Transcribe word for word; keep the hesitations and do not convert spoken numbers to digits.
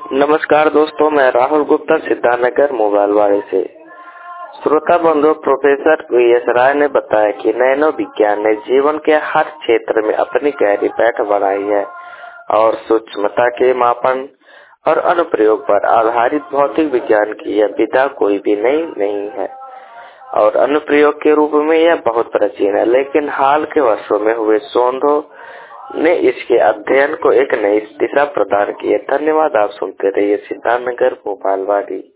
नमस्कार दोस्तों, मैं राहुल गुप्ता सिद्धार्थनगर मोबाइलवाड़ी से। श्रोता बंधु, प्रोफेसर वी एस राय ने बताया कि नैनो विज्ञान ने जीवन के हर क्षेत्र में अपनी गहरी पैठ बनाई है और सूक्ष्मता के मापन और अनुप्रयोग पर आधारित भौतिक विज्ञान की यह विधा कोई भी नई नहीं है और अनुप्रयोग के रूप में यह बहुत प्राचीन है, लेकिन हाल के वर्षों में हुए शोधों ने इसके अध्ययन को एक नई दिशा प्रदान की है। धन्यवाद। आप सुनते रहिए सिद्धार्थनगर मोबाइलवाड़ी।